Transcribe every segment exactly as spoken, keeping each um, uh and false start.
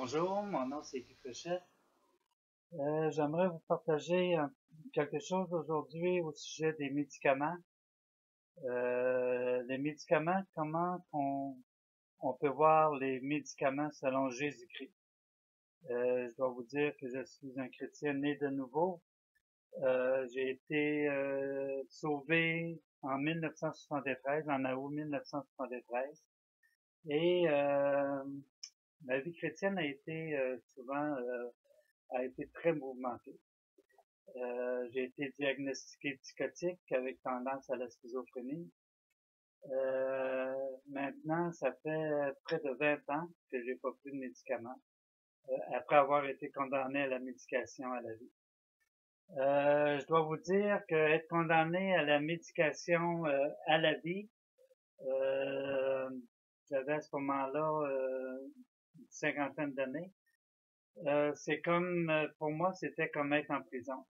Bonjour, mon nom c'est Guy Fréchette. Euh, j'aimerais vous partager un- quelque chose aujourd'hui au sujet des médicaments. Euh, les médicaments, comment on, on peut voir les médicaments selon Jésus-Christ. Euh, je dois vous dire que je suis un chrétien né de nouveau. Euh, j'ai été euh, sauvé en mille neuf cent soixante-treize, en août mille neuf cent soixante-treize. Et euh, ma vie chrétienne a été euh, souvent euh, a été très mouvementée. Euh, j'ai été diagnostiqué psychotique avec tendance à la schizophrénie. Euh, maintenant, ça fait près de vingt ans que j'ai pas pris de médicaments, euh, après avoir été condamné à la médication à la vie. Euh, je dois vous dire que être condamné à la médication euh, à la vie, euh, j'avais à ce moment-là euh, une cinquantaine d'années, euh, c'est comme, euh, pour moi, c'était comme être en prison.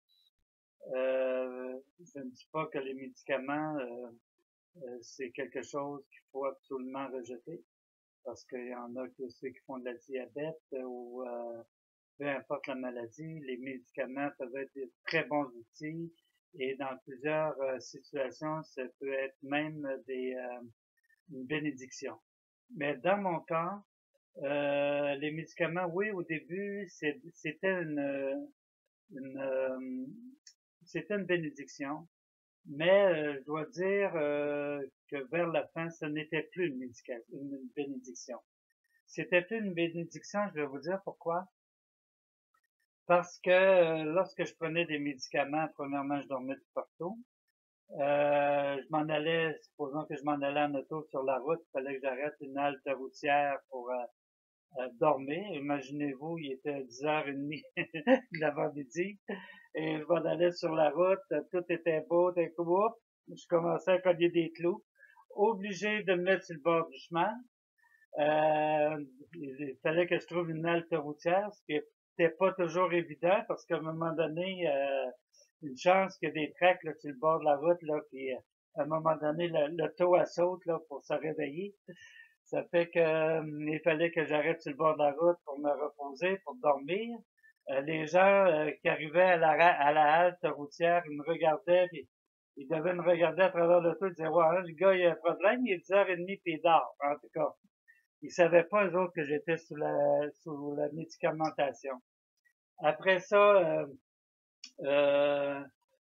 Euh, je ne dis pas que les médicaments, euh, euh, c'est quelque chose qu'il faut absolument rejeter, parce qu'il y en a que ceux qui font de la diabète euh, ou euh, peu importe la maladie, les médicaments peuvent être de très bons outils et dans plusieurs euh, situations, ça peut être même des, euh, une bénédiction. Mais dans mon cas, euh, les médicaments, oui, au début, c'était une, une euh, c'était une bénédiction. Mais euh, je dois dire euh, que vers la fin, ce n'était plus une, médication, une bénédiction. C'était plus une bénédiction, je vais vous dire pourquoi. Parce que euh, lorsque je prenais des médicaments, premièrement, je dormais tout partout. Euh, je m'en allais, supposons que je m'en allais en auto sur la route, il fallait que j'arrête une halte routière pour euh, euh, dormir. Imaginez-vous, il était dix heures trente de l'avant-midi et je m'en allais sur la route, tout était beau, d'un coup, hop, je commençais à cogner des clous, obligé de me mettre sur le bord du chemin. Euh, il fallait que je trouve une halte routière, ce qui n'était pas toujours évident parce qu'à un moment donné, euh, une chance qu'il y a des tracts là, sur le bord de la route, là, puis à un moment donné, l'auto elle saute là, pour se réveiller. Ça fait que euh, il fallait que j'arrête sur le bord de la route pour me reposer, pour dormir. Euh, les gens euh, qui arrivaient à la, à la halte routière, ils me regardaient, puis ils devaient me regarder à travers l'auto, ils disaient, ouais, hein, le gars, il y a un problème, il est dix heures trente, puis il dort, en tout cas. Ils savaient pas, eux autres, que j'étais sous la, sous la médicamentation. Après ça, euh, euh,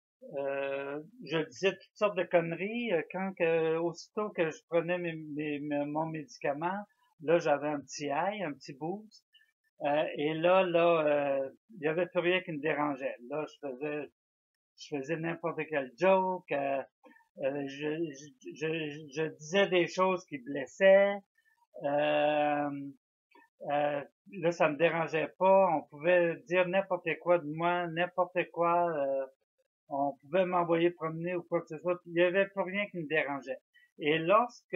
euh, je disais toutes sortes de conneries. euh, Quand que, aussitôt que je prenais mes, mes, mes- mon médicament, là, j'avais un petit high, un petit boost. Euh, et là, là, euh, il y avait plus rien qui me dérangeait. Là, je faisais, je faisais n'importe quel joke. Euh, euh, je, je, je, je disais des choses qui blessaient. Euh, euh, Là, ça me dérangeait pas. On pouvait dire n'importe quoi de moi, n'importe quoi. Euh, on pouvait m'envoyer promener ou quoi que ce soit. Il y avait plus rien qui me dérangeait. Et lorsque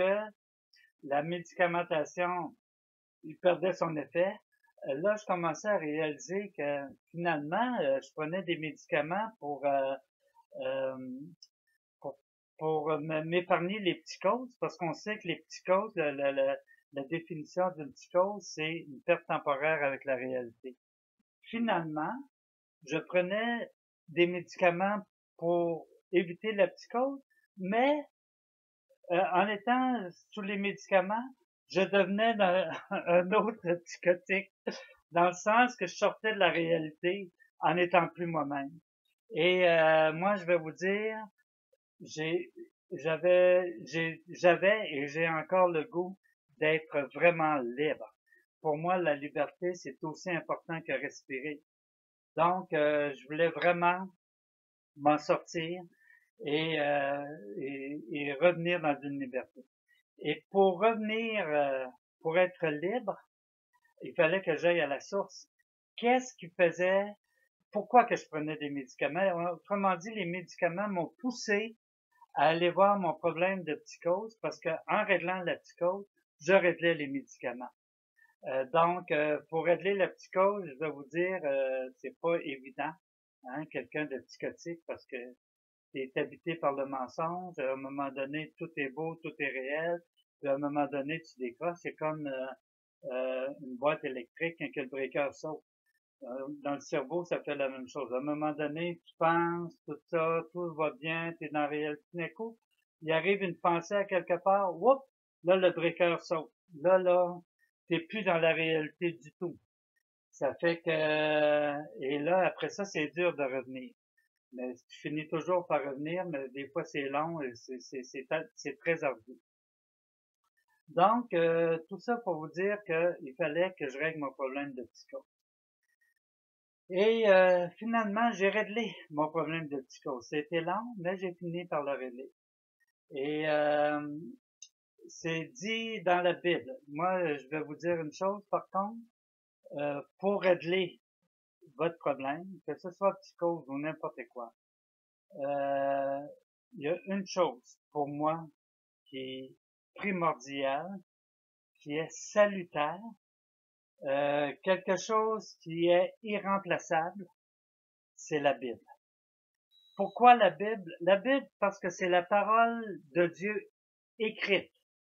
la médicamentation il perdait son effet, euh, là, je commençais à réaliser que finalement, euh, je prenais des médicaments pour euh, euh, pour, pour m'épargner les psychoses, parce qu'on sait que les psychoses, la, la, la, la définition d'une psychose, c'est une perte temporaire avec la réalité. Finalement, je prenais des médicaments pour éviter la psychose, mais euh, en étant sous les médicaments, je devenais un autre psychotique, dans le sens que je sortais de la réalité en étant plus moi-même. Et euh, moi, je vais vous dire, j'ai, j'avais, j'ai, j'avais et j'ai encore le goût d'être vraiment libre. Pour moi, la liberté, c'est aussi important que respirer. Donc, euh, je voulais vraiment m'en sortir et, euh, et, et revenir dans une liberté. Et pour revenir, euh, pour être libre, il fallait que j'aille à la source. Qu'est-ce qui faisait, pourquoi que je prenais des médicaments? Autrement dit, les médicaments m'ont poussé à aller voir mon problème de psychose parce que en réglant la psychose, je réglais les médicaments. Euh, donc, euh, pour régler la psychose, je vais vous dire, euh, c'est pas évident, hein, quelqu'un de psychotique parce que t'es habité par le mensonge. À un moment donné, tout est beau, tout est réel. Puis à un moment donné, tu décroches. C'est comme euh, euh, une boîte électrique quand le breaker saute. Euh, dans le cerveau, ça fait la même chose. À un moment donné, tu penses, tout ça, tout va bien, tu es dans la réalité. D'un coup, il arrive une pensée à quelque part, whoop, là, le breaker saute. Là, là, t'es plus dans la réalité du tout. Ça fait que, et là, après ça, c'est dur de revenir. Mais tu finis toujours par revenir, mais des fois, c'est long et c'est, c'est, c'est, c'est très ardu. Donc, euh, tout ça pour vous dire qu'il fallait que je règle mon problème de psychose. Et euh, finalement, j'ai réglé mon problème de psychose. C'était long, mais j'ai fini par le régler. Et euh, c'est dit dans la Bible. Moi, je vais vous dire une chose, par contre, euh, pour régler votre problème, que ce soit psychose ou n'importe quoi, euh, il y a une chose pour moi qui est primordiale, qui est salutaire, euh, quelque chose qui est irremplaçable, c'est la Bible. Pourquoi la Bible? La Bible, parce que c'est la parole de Dieu écrite.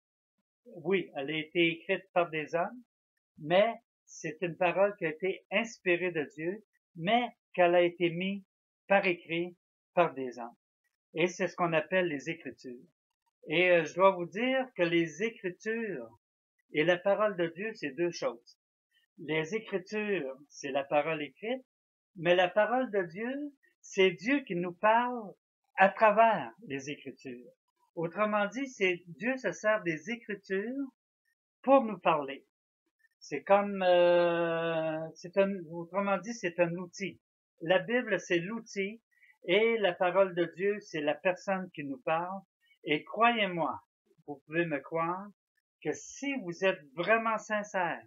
Oui, elle a été écrite par des hommes, mais c'est une parole qui a été inspirée de Dieu, mais qu'elle a été mise par écrit par des hommes. Et c'est ce qu'on appelle les Écritures. Et euh, je dois vous dire que les Écritures et la parole de Dieu, c'est deux choses. Les Écritures, c'est la parole écrite, mais la parole de Dieu, c'est Dieu qui nous parle à travers les Écritures. Autrement dit, c'est Dieu se sert des Écritures pour nous parler. C'est comme, euh, c'est un, autrement dit, c'est un outil. La Bible, c'est l'outil et la parole de Dieu, c'est la personne qui nous parle. Et croyez-moi, vous pouvez me croire, que si vous êtes vraiment sincère,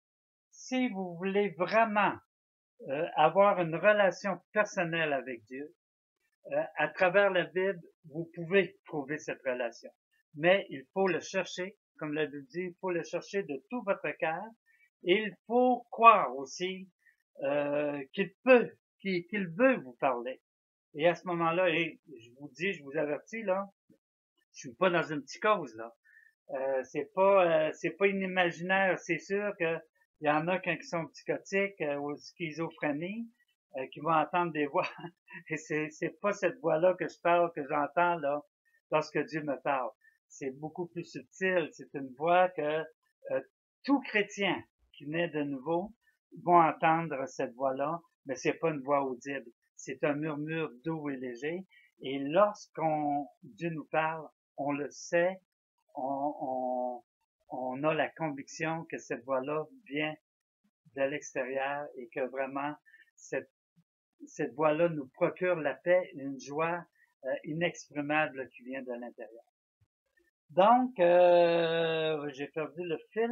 si vous voulez vraiment euh, avoir une relation personnelle avec Dieu, euh, à travers la Bible, vous pouvez trouver cette relation. Mais il faut le chercher, comme la Bible dit, il faut le chercher de tout votre cœur. Et il faut croire aussi euh, qu'il peut, qu'il, qu'il veut vous parler. Et à ce moment-là, et je vous dis, je vous avertis là, je suis pas dans une psychose là. Euh, c'est pas, euh, c'est pas inimaginaire. C'est sûr que il y en a quand ils sont psychotiques euh, ou schizophrénie, euh, qui vont entendre des voix. Et c'est, c'est pas cette voix-là que je parle, que j'entends là, lorsque Dieu me parle. C'est beaucoup plus subtil. C'est une voix que euh, tout chrétien qui naît de nouveau vont entendre cette voix-là, mais c'est pas une voix audible. C'est un murmure doux et léger. Et lorsqu'on Dieu nous parle, on le sait, on, on, on a la conviction que cette voix-là vient de l'extérieur et que vraiment cette, cette voix-là nous procure la paix et une joie euh, inexprimable qui vient de l'intérieur. Donc, euh, j'ai perdu le fil.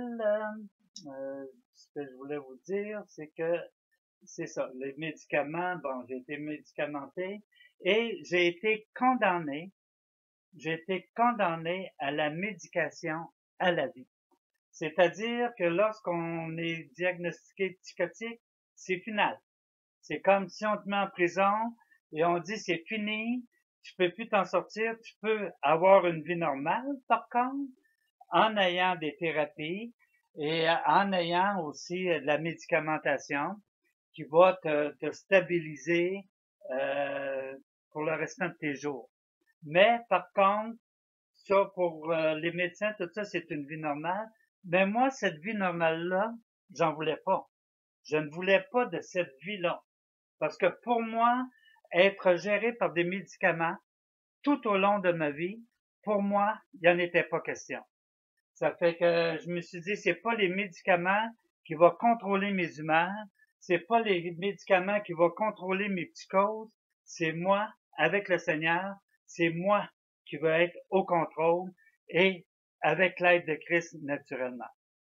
Euh, ce que je voulais vous dire, c'est que c'est ça, les médicaments, bon, j'ai été médicamenté et j'ai été condamné, j'ai été condamné à la médication à la vie. C'est-à-dire que lorsqu'on est diagnostiqué psychotique, c'est final. C'est comme si on te met en prison et on dit c'est fini, tu peux plus t'en sortir, tu peux avoir une vie normale, par contre, en ayant des thérapies et en ayant aussi de la médicamentation qui va te, te stabiliser euh, pour le restant de tes jours. Mais par contre, ça pour euh, les médecins, tout ça, c'est une vie normale. Mais moi, cette vie normale-là, j'en voulais pas. Je ne voulais pas de cette vie-là. Parce que pour moi, être géré par des médicaments tout au long de ma vie, pour moi, il n'y en était pas question. Ça fait que je me suis dit, c'est pas les médicaments qui vont contrôler mes humeurs, c'est pas les médicaments qui vont contrôler mes psychoses, c'est moi, avec le Seigneur, c'est moi qui vais être au contrôle et avec l'aide de Christ naturellement.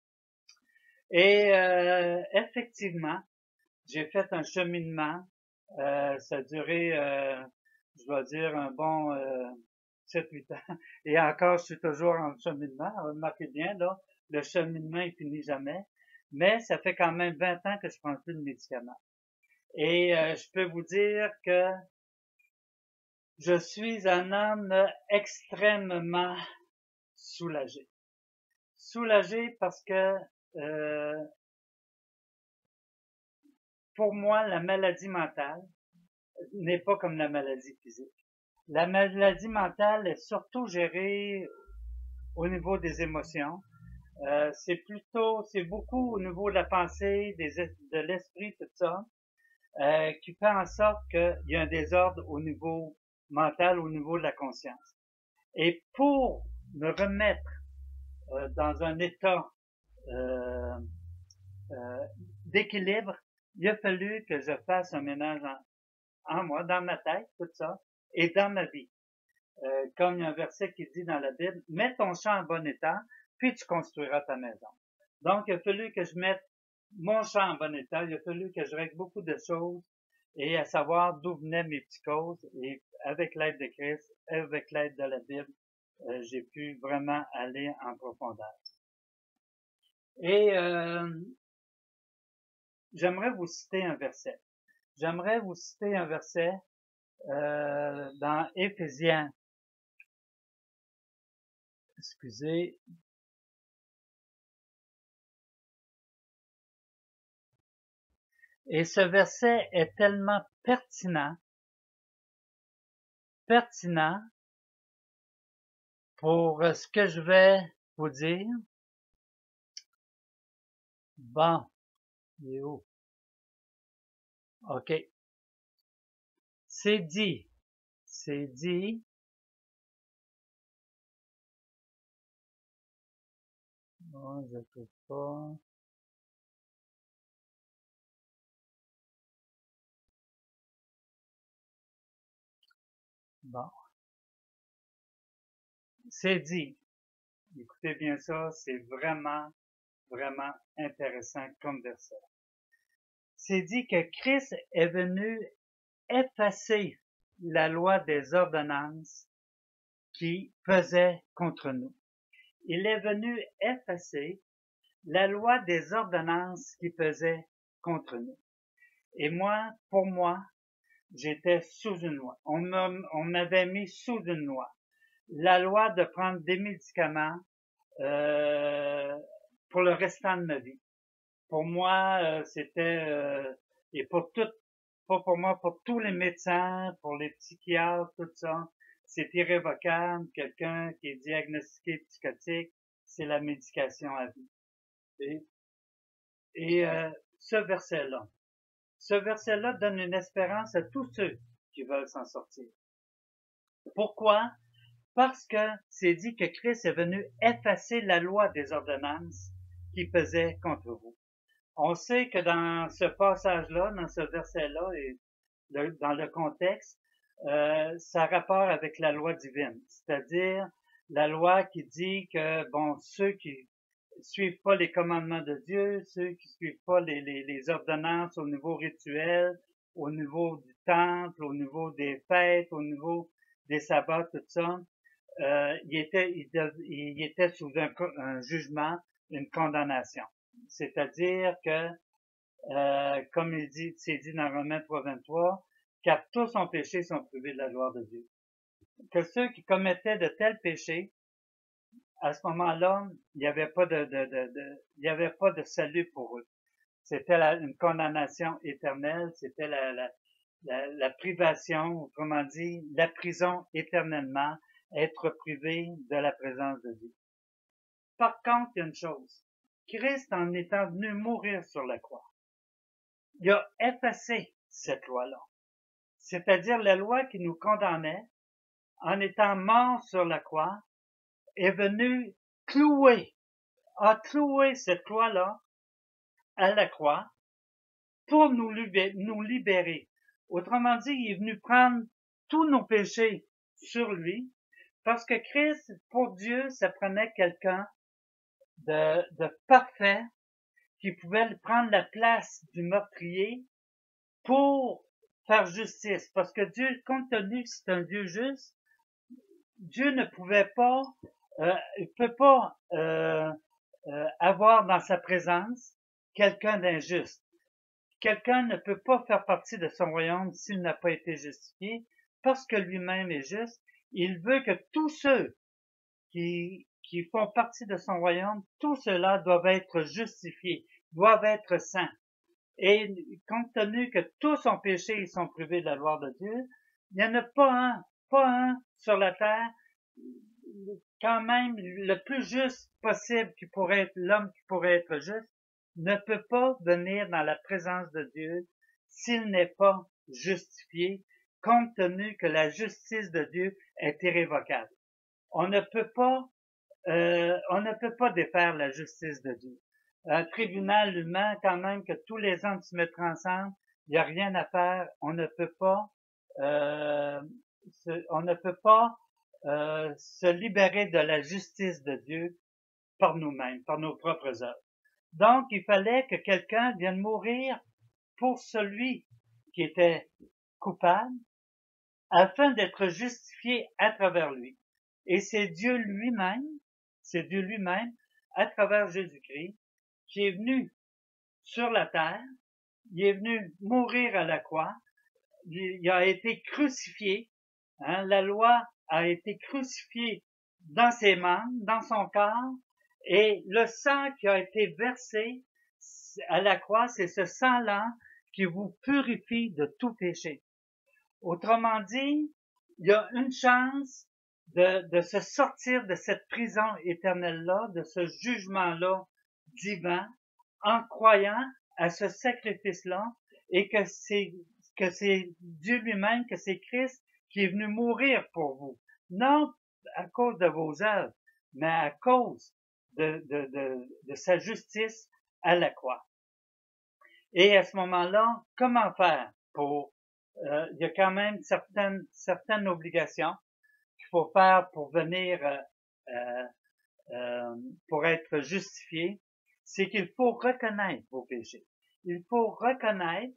Et euh, effectivement, j'ai fait un cheminement, euh, ça a duré, euh, je dois dire, un bon euh, sept huit ans. Et encore, je suis toujours en cheminement. Remarquez bien, là, le cheminement, il finit jamais. Mais ça fait quand même vingt ans que je prends plus de médicaments. Et euh, je peux vous dire que je suis un homme extrêmement soulagé. Soulagé parce que euh, pour moi, la maladie mentale n'est pas comme la maladie physique. La maladie mentale est surtout gérée au niveau des émotions. Euh, c'est plutôt, c'est beaucoup au niveau de la pensée, des, de l'esprit, tout ça, euh, qui fait en sorte qu'il y a un désordre au niveau mental, au niveau de la conscience. Et pour me remettre euh, dans un état euh, euh, d'équilibre, il a fallu que je fasse un ménage en, en moi, dans ma tête, tout ça, et dans ma vie. Euh, comme il y a un verset qui dit dans la Bible, mets ton champ en bon état, puis tu construiras ta maison. Donc, il a fallu que je mette mon champ en bon état, il a fallu que je règle beaucoup de choses, et à savoir d'où venaient mes petites causes, et avec l'aide de Christ, avec l'aide de la Bible, euh, j'ai pu vraiment aller en profondeur. Et euh, j'aimerais vous citer un verset. J'aimerais vous citer un verset euh, dans Éphésiens. Excusez. Et ce verset est tellement pertinent, pertinent pour ce que je vais vous dire. Bon, il est où? OK. C'est dit, c'est dit, oh, je ne trouve pas. Bon. C'est dit. Écoutez bien ça, c'est vraiment, vraiment intéressant comme verset. C'est dit que Christ est venu effacer la loi des ordonnances qui pesaient contre nous. Il est venu effacer la loi des ordonnances qui pesaient contre nous. Et moi, pour moi, j'étais sous une loi. On m'avait mis sous une loi. La loi de prendre des médicaments euh, pour le restant de ma vie. Pour moi, euh, c'était, euh, et pour tout, pas pour moi, pour tous les médecins, pour les psychiatres, tout ça, c'est irrévocable. Quelqu'un qui est diagnostiqué psychotique, c'est la médication à vie. Et, et euh, ce verset-là, ce verset-là donne une espérance à tous ceux qui veulent s'en sortir. Pourquoi? Parce que c'est dit que Christ est venu effacer la loi des ordonnances qui pesaient contre vous. On sait que dans ce passage-là, dans ce verset-là, et le, dans le contexte, euh, ça a rapport avec la loi divine, c'est-à-dire la loi qui dit que, bon, ceux qui suivent pas les commandements de Dieu, ceux qui suivent pas les, les, les ordonnances au niveau rituel, au niveau du temple, au niveau des fêtes, au niveau des sabbats, tout ça, euh, il était, il, il était sous un, un jugement, une condamnation. C'est-à-dire que, euh, comme il dit, c'est dit dans Romains trois vingt-trois, car tous ont péché sont privés de la gloire de Dieu. Que ceux qui commettaient de tels péchés, à ce moment-là, il n'y avait pas de, de, de, de, il n'y avait pas de salut pour eux. C'était la, une condamnation éternelle, c'était la, la, la, la privation, autrement dit, la prison éternellement, être privé de la présence de Dieu. Par contre, il y a une chose. Christ, en étant venu mourir sur la croix, il a effacé cette loi-là. C'est-à-dire la loi qui nous condamnait, en étant mort sur la croix, est venu clouer, a cloué cette loi-là à la croix pour nous libérer, nous libérer. Autrement dit, il est venu prendre tous nos péchés sur lui, parce que Christ, pour Dieu, ça prenait quelqu'un de, de parfait qui pouvait prendre la place du meurtrier pour faire justice. Parce que Dieu, compte tenu que c'est un Dieu juste, Dieu ne pouvait pas, euh, il peut pas euh, euh, avoir dans sa présence quelqu'un d'injuste. Quelqu'un ne peut pas faire partie de son royaume s'il n'a pas été justifié, parce que lui-même est juste. Il veut que tous ceux qui, qui font partie de son royaume, tous ceux-là doivent être justifiés, doivent être saints. Et compte tenu que tous ont péché et sont privés de la gloire de Dieu, il n'y en a pas un, pas un sur la terre, quand même le plus juste possible qui pourrait être l'homme qui pourrait être juste, ne peut pas venir dans la présence de Dieu s'il n'est pas justifié, compte tenu que la justice de Dieu est irrévocable. On ne peut pas, euh, on ne peut pas défaire la justice de Dieu. Un tribunal humain, quand même, que tous les hommes se mettent ensemble, il n'y a rien à faire. On ne peut pas, euh, se, on ne peut pas euh, se libérer de la justice de Dieu par nous-mêmes, par nos propres œuvres. Donc, il fallait que quelqu'un vienne mourir pour celui qui était coupable, afin d'être justifié à travers lui. Et c'est Dieu lui-même, c'est Dieu lui-même, à travers Jésus-Christ, qui est venu sur la terre, il est venu mourir à la croix, il a été crucifié, hein, la loi a été crucifiée dans ses membres, dans son corps, et le sang qui a été versé à la croix, c'est ce sang-là qui vous purifie de tout péché. Autrement dit, il y a une chance de, de se sortir de cette prison éternelle-là, de ce jugement-là divin, en croyant à ce sacrifice-là, et que c'est, que c'est Dieu lui-même, que c'est Christ qui est venu mourir pour vous. Non à cause de vos œuvres, mais à cause de, de, de, de sa justice à la croix. Et à ce moment-là, comment faire pour, euh, il y a quand même certaines, certaines obligations qu'il faut faire pour venir, euh, euh, euh, pour être justifié, c'est qu'il faut reconnaître vos péchés. Il faut reconnaître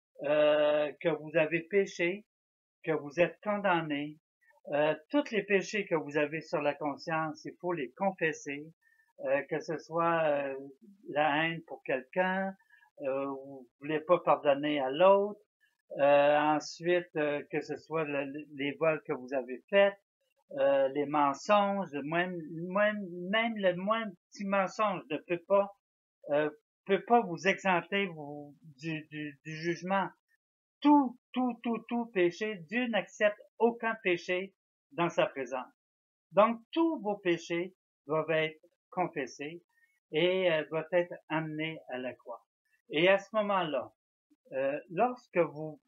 euh, que vous avez péché, que vous êtes condamné. Euh, tous les péchés que vous avez sur la conscience, il faut les confesser, euh, que ce soit euh, la haine pour quelqu'un, euh, vous voulez pas pardonner à l'autre, euh, ensuite euh, que ce soit le, les vols que vous avez faits, euh, les mensonges, même, même, même le moindre petit mensonge ne peut pas euh, peut pas vous exempter vous, du, du, du jugement. Tout, tout, tout, tout péché, Dieu n'accepte aucun péché dans sa présence. Donc, tous vos péchés doivent être confessés et euh, doivent être amenés à la croix. Et à ce moment-là, euh, lorsque vous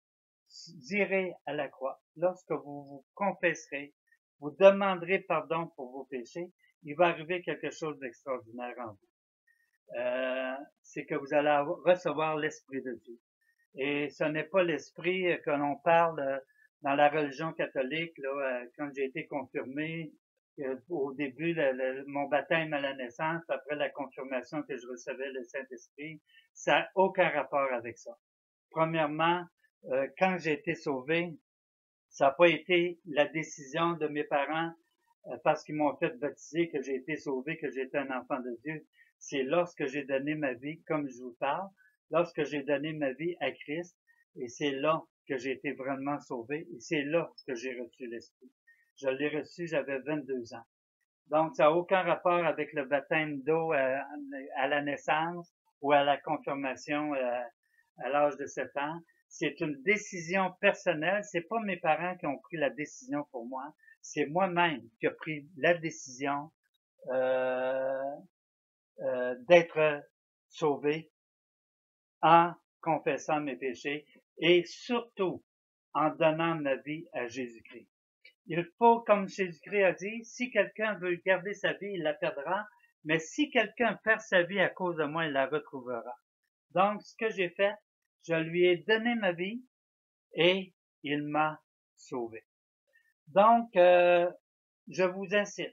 irez à la croix, lorsque vous vous confesserez, vous demanderez pardon pour vos péchés, il va arriver quelque chose d'extraordinaire en vous. Euh, c'est que vous allez recevoir l'Esprit de Dieu. Et ce n'est pas l'Esprit que l'on parle dans la religion catholique, là, quand j'ai été confirmé, au début, le, le, mon baptême à la naissance, après la confirmation que je recevais le Saint-Esprit, ça n'a aucun rapport avec ça. Premièrement, euh, quand j'ai été sauvé, ça n'a pas été la décision de mes parents euh, parce qu'ils m'ont fait baptiser que j'ai été sauvé, que j'étais un enfant de Dieu. C'est lorsque j'ai donné ma vie, comme je vous parle, lorsque j'ai donné ma vie à Christ, et c'est là que j'ai été vraiment sauvé, et c'est là que j'ai reçu l'Esprit. Je l'ai reçu, j'avais vingt-deux ans. Donc, ça n'a aucun rapport avec le baptême d'eau à, à la naissance ou à la confirmation à, à l'âge de sept ans. C'est une décision personnelle. C'est pas mes parents qui ont pris la décision pour moi. C'est moi-même qui ai pris la décision euh, euh, d'être sauvé en confessant mes péchés et surtout en donnant ma vie à Jésus-Christ. Il faut, comme Jésus-Christ a dit, si quelqu'un veut garder sa vie, il la perdra, mais si quelqu'un perd sa vie à cause de moi, il la retrouvera. Donc, ce que j'ai fait, je lui ai donné ma vie et il m'a sauvé. Donc, euh, je vous incite.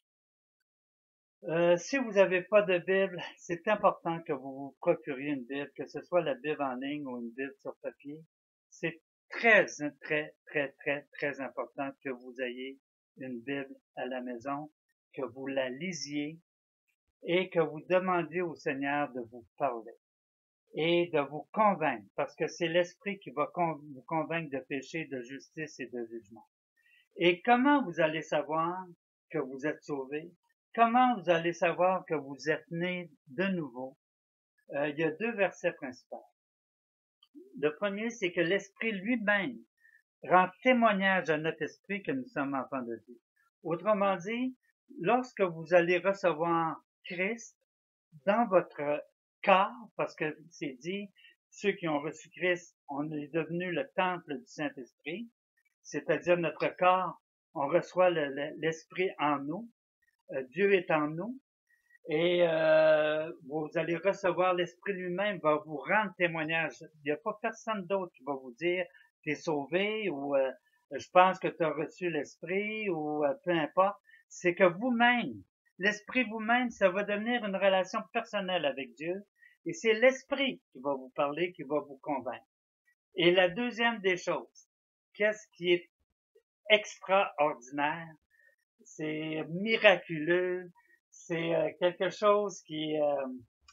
Euh, si vous n'avez pas de Bible, c'est important que vous vous procuriez une Bible, que ce soit la Bible en ligne ou une Bible sur papier. C'est très, très, très, très, très important que vous ayez une Bible à la maison, que vous la lisiez et que vous demandiez au Seigneur de vous parler et de vous convaincre, parce que c'est l'Esprit qui va con- vous convaincre de péché, de justice et de jugement. Et comment vous allez savoir que vous êtes sauvé? comment vous allez savoir que vous êtes né de nouveau? Euh, il y a deux versets principaux. Le premier, c'est que l'Esprit lui-même rend témoignage à notre esprit que nous sommes enfants de Dieu. Autrement dit, lorsque vous allez recevoir Christ dans votre corps, parce que c'est dit, ceux qui ont reçu Christ, on est devenu le temple du Saint-Esprit, c'est-à-dire notre corps, on reçoit l'Esprit en nous, euh, Dieu est en nous, et euh, vous allez recevoir l'Esprit lui-même, va vous rendre témoignage. Il n'y a pas personne d'autre qui va vous dire « t'es sauvé » ou euh, « je pense que tu as reçu l'Esprit » ou euh, peu importe. C'est que vous-même, l'Esprit vous-même, ça va devenir une relation personnelle avec Dieu et c'est l'Esprit qui va vous parler, qui va vous convaincre. Et la deuxième des choses, qu'est-ce qui est extraordinaire, c'est miraculeux, c'est euh, quelque chose qui, euh,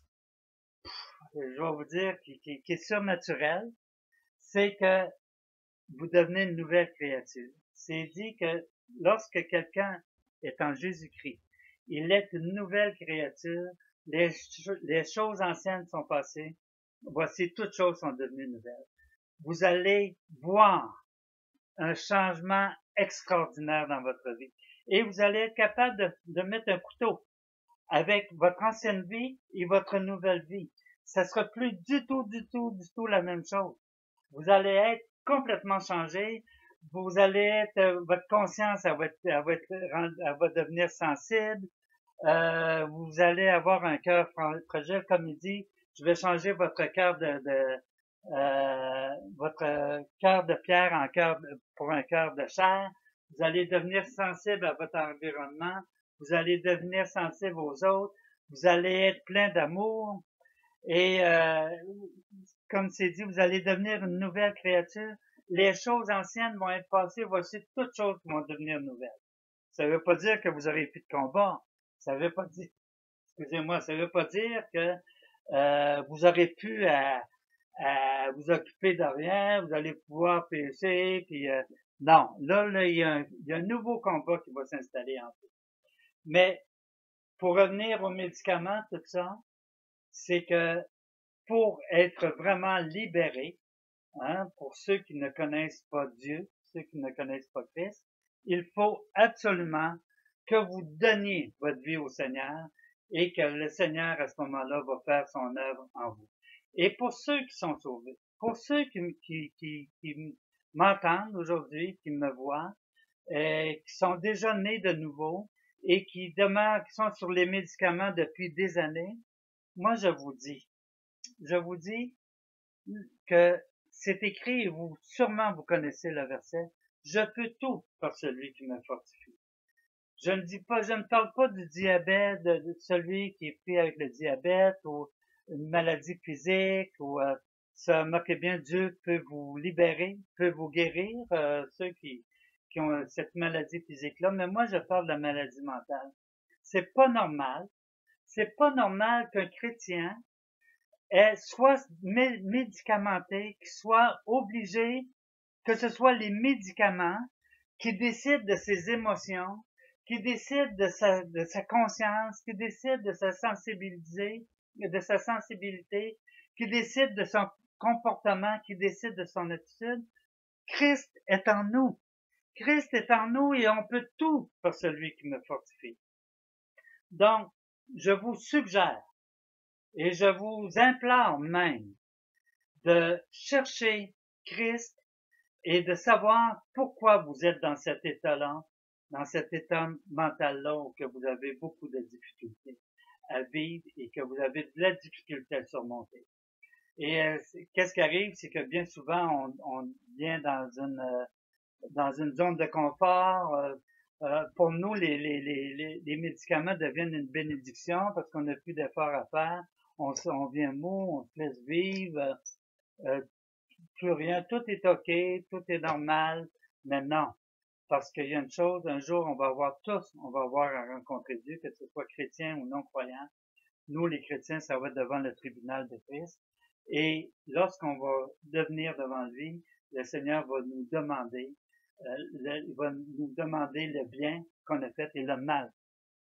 je vais vous dire, qui, qui, qui est surnaturel, c'est que vous devenez une nouvelle créature. C'est dit que lorsque quelqu'un est en Jésus-Christ, il est une nouvelle créature, les, les choses anciennes sont passées, voici toutes choses sont devenues nouvelles. Vous allez voir un changement extraordinaire dans votre vie. Et vous allez être capable de, de mettre un couteau avec votre ancienne vie et votre nouvelle vie. Ça sera plus du tout, du tout, du tout la même chose. Vous allez être complètement changé. Vous allez être, votre conscience, elle va, être, elle va, être, elle va devenir sensible. Euh, vous allez avoir un cœur fragile, comme il dit. Je vais changer votre cœur de, de euh, votre cœur de pierre en cœur pour un cœur de chair. Vous allez devenir sensible à votre environnement. Vous allez devenir sensible aux autres. Vous allez être plein d'amour. Et euh, comme c'est dit, vous allez devenir une nouvelle créature. Les choses anciennes vont être passées. Voici toutes choses qui vont devenir nouvelles. Ça ne veut pas dire que vous aurez plus de combat. Ça ne veut pas dire, excusez-moi, ça ne veut pas dire que euh, vous aurez pu à, à vous occuper de rien, vous allez pouvoir pécher, puis euh, non, là, là il, y a un, il y a un nouveau combat qui va s'installer en vous. Mais pour revenir aux médicaments, tout ça, c'est que pour être vraiment libéré, hein, pour ceux qui ne connaissent pas Dieu, ceux qui ne connaissent pas Christ, il faut absolument que vous donniez votre vie au Seigneur et que le Seigneur, à ce moment-là, va faire son œuvre en vous. Et pour ceux qui sont sauvés, pour ceux qui, qui, qui, qui m'entendent aujourd'hui, qui me voient, et qui sont déjà nés de nouveau et qui demeurent, qui sont sur les médicaments depuis des années, moi je vous dis, je vous dis que c'est écrit, et vous, sûrement vous connaissez le verset, je peux tout par celui qui me fortifie. Je ne dis pas, je ne parle pas du diabète, de, de celui qui est pris avec le diabète ou une maladie physique ou euh, ça moquez bien, Dieu peut vous libérer, peut vous guérir, euh, ceux qui, qui ont cette maladie physique-là, mais moi je parle de la maladie mentale. C'est pas normal, c'est pas normal qu'un chrétien est soit médicamenté, qu'il soit obligé, que ce soit les médicaments qui décident de ses émotions, qui décident de sa, de sa conscience, qui décident de sa sensibilité, de sa sensibilité, qui décident de son comportement, qui décident de son attitude. Christ est en nous. Christ est en nous et on peut tout par celui qui me fortifie. Donc, je vous suggère et je vous implore même de chercher Christ et de savoir pourquoi vous êtes dans cet état-là, dans cet état mental-là où que vous avez beaucoup de difficultés à vivre et que vous avez de la difficulté à surmonter. Et euh, qu'est-ce qui arrive, c'est que bien souvent, on, on vient dans une euh, dans une zone de confort. Euh, euh, pour nous, les, les, les, les médicaments deviennent une bénédiction parce qu'on n'a plus d'efforts à faire. On, on vient mou, on se laisse vivre, euh, plus rien, tout est OK, tout est normal. Mais non, parce qu'il y a une chose, un jour, on va avoir tous, on va avoir à rencontrer Dieu, que ce soit chrétien ou non croyant. Nous, les chrétiens, ça va être devant le tribunal de Christ. Et lorsqu'on va devenir devant lui, le Seigneur va nous demander, euh, le, il va nous demander le bien qu'on a fait et le mal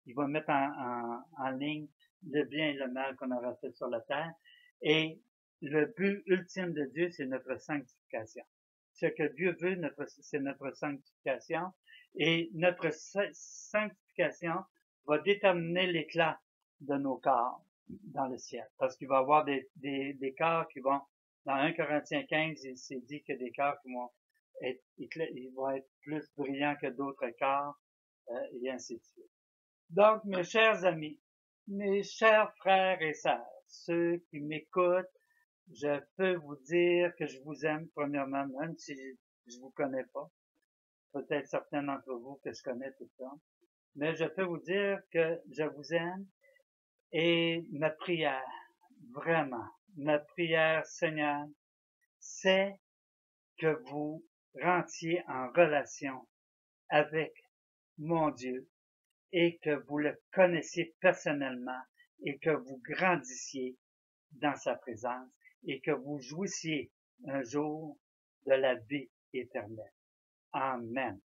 il va mettre en, en, en ligne le bien et le mal qu'on aura fait sur la terre. Et le but ultime de Dieu, c'est notre sanctification. Ce que Dieu veut, notre, c'est notre sanctification. Et notre sanctification va déterminer l'éclat de nos corps dans le ciel. Parce qu'il va y avoir des, des, des corps qui vont, dans un Corinthiens quinze, il s'est dit que des corps qui vont être, ils vont être plus brillants que d'autres corps, euh, et ainsi de suite. Donc, mes chers amis, mes chers frères et sœurs, ceux qui m'écoutent, je peux vous dire que je vous aime, premièrement, même si je vous connais pas. Peut-être certains d'entre vous que je connais tout le temps. Mais je peux vous dire que je vous aime et ma prière, vraiment, ma prière, Seigneur, c'est que vous rentriez en relation avec mon Dieu et que vous le connaissiez personnellement et que vous grandissiez dans sa présence et que vous jouissiez un jour de la vie éternelle. Amen.